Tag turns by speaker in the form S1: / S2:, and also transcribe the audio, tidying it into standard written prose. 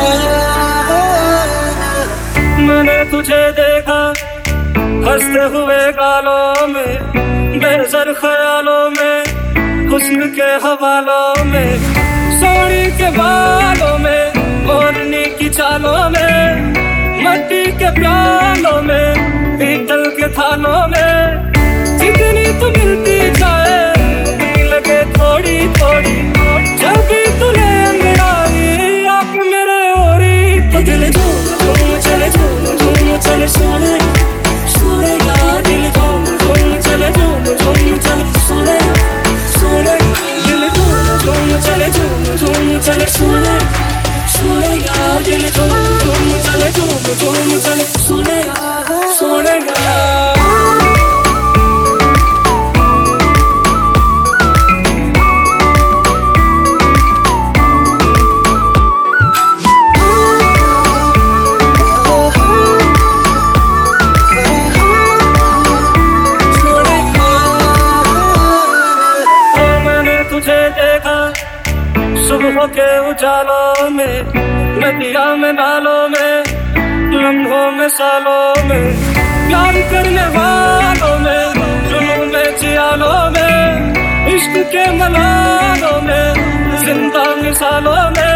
S1: मैंने तुझे देखा हंसते हुए गालों में, बेनज़र ख्यालों में, हुस्न के हवालों में, सोनी के बालों में, मोरनी की चालों में, मट्टी के प्यालों में, पीतल के थानों में। जितनी तू मिलती जाए लगे थोड़ी थोड़ी, जब भी तूने अंगड़ाई आप मेरे ओरी, तो दिल झूम झूम चले, झूम झूम चले सोने सोने यार, दिल झूम झूम चले, झूम झूम चले सोने सोने, दिल झूम झूम चले, झूम झूम चले सोने सोने यार, दिल झूम झूम चले, झूम झूम चले सोने सोने यार। सुबह के उजालों में, नदिया में नालों में, लम्हों में सालों में, प्यार करने वालों में, जुनून में जियालों में, इश्क के मलालों में, जिंदा मिसालों में।